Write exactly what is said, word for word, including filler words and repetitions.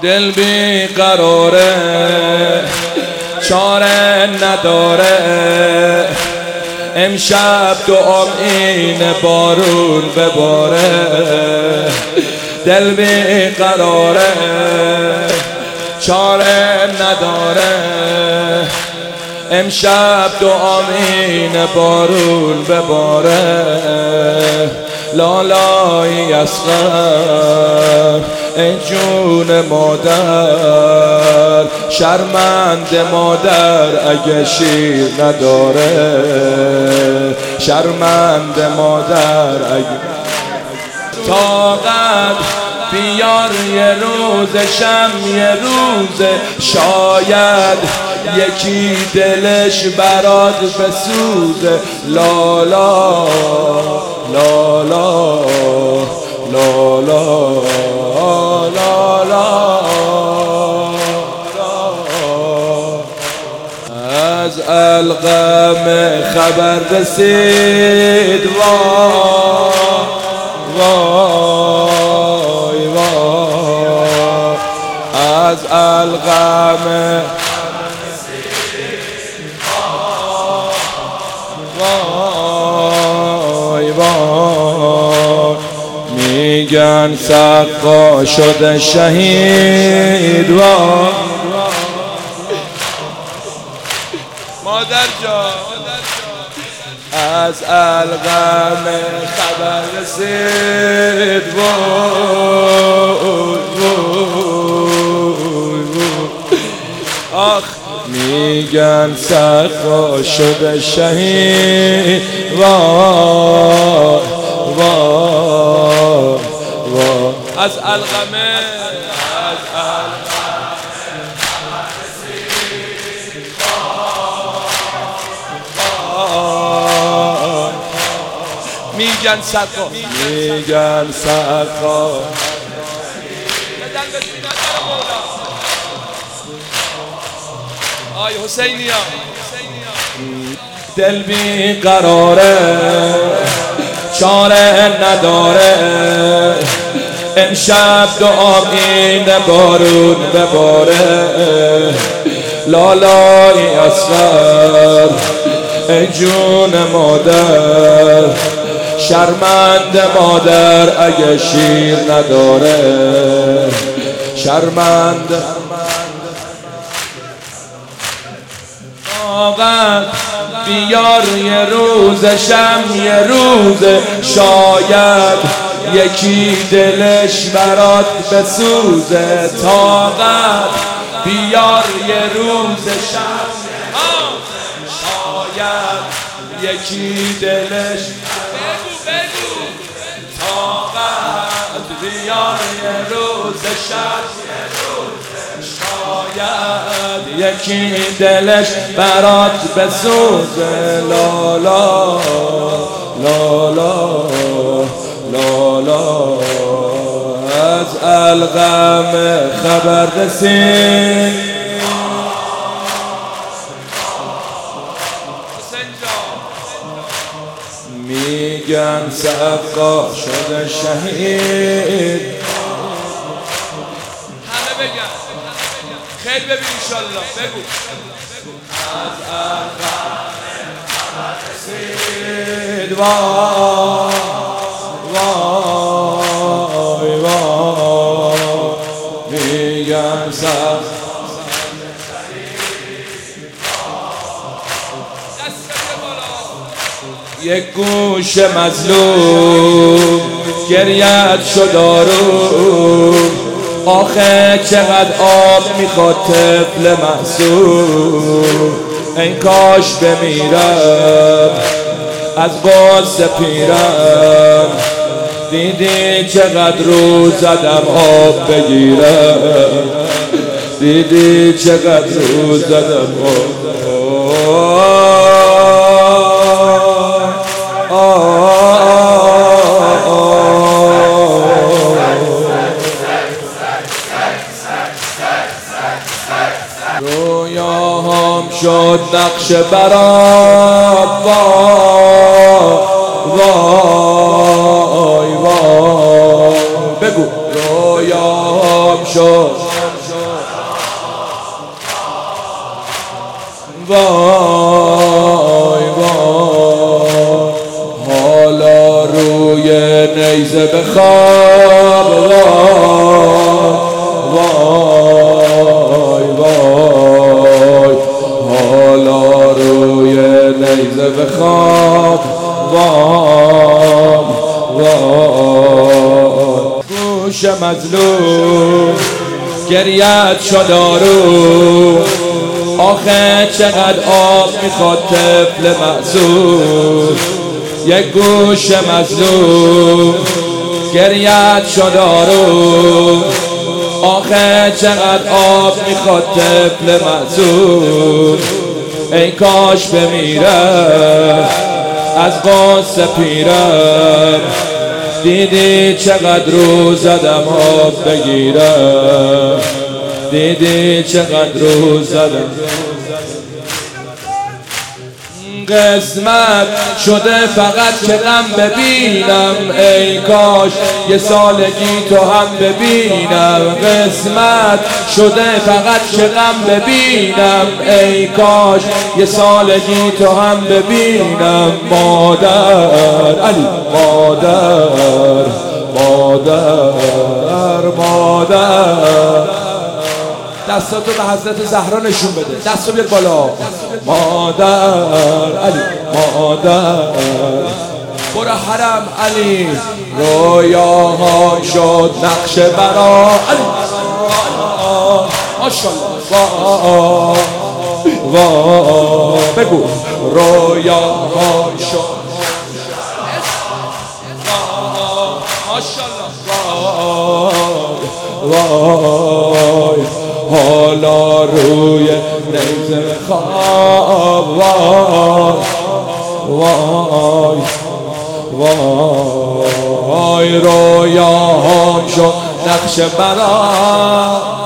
دل بی قراره چاره نداره، امشب دعام اینه بارون بباره. دل بی قراره چاره نداره، امشب دعام اینه بارون بباره. لالای اصغر ای جون مادر، شرمنده مادر اگه شیر نداره، شرمنده مادر اگه طاقت بیار یه روز شم یه روز، شاید یکی دلش برات بسوزه. لالا لالا لالا لالا از القم خبر رسید وای وای، از القم وای وای، میگن سقا شده شهید وای. مادر جان از القم خبر رسید وای وای آخ، میگن سقا شده شهید وای وای وای، از القم از میگن سقا میگن سقا آی حسینیا. دل بی قراره چاره نداره، امشب دعام اینه بارون بباره. لالای اصغر ای جون مادر، شرمنده مادر اگه شیر نداره، شرمنده. طاقت بیار یه روز شم یه روز، شاید یکی دلش برات بسوزه. طاقت بیار یه روز شم، شاید یکی دلش طاقت بیار یه روز شب، شاید یکی دلش برات بسوزه. لالا لالا لالا از القم خبر رسید میگن سقا شده شهید. همه بگن خیر ببین انشالله. بگو از القم خبر رسید وای وای وای، میگن سقا یک گوش مظلوم گریت شد آروم، آخه چقدر آب میخواد طفل محسوم. این کاش بمیرم از غصه پیرم، دیدی چقدر رو زدم آب بگیرم، دیدی چقدر رو زدم آب. رویاهام شد نقش برات وای وای، بگو رویاهام شد وای وای حالا روی نیزه بخواب وای وای حالا روی نیزه بخواب وای وای گوش مظلوم گریت شد آروم آخه چقدر آب میخواد طفل معصوم یک گوش مظلوم گریت شد آروم آخه چقدر آب میخواد طفل معصوم ای کاش بمیرم از غصه پیرم دیدی چقدر رو زدم آب بگیرم دیدی چقدر رو زدم قسمت شده فقط که غم ببینم ای کاش یه سالگی تو هم ببینم قسمت شده فقط که غم ببینم ای کاش یه سالگی تو هم ببینم مادر علی مادر مادر مادر دستاتو به حضرت زهرا نشون بده دستو بیار بالا مادر علی مادر برو حرم علی رویاها شد نقش برا علی ماشاءالله وای بگو رویاها شد ماشاءالله وای حالا روی نیزه خواب وای وای وای رویاهام شد نقش برا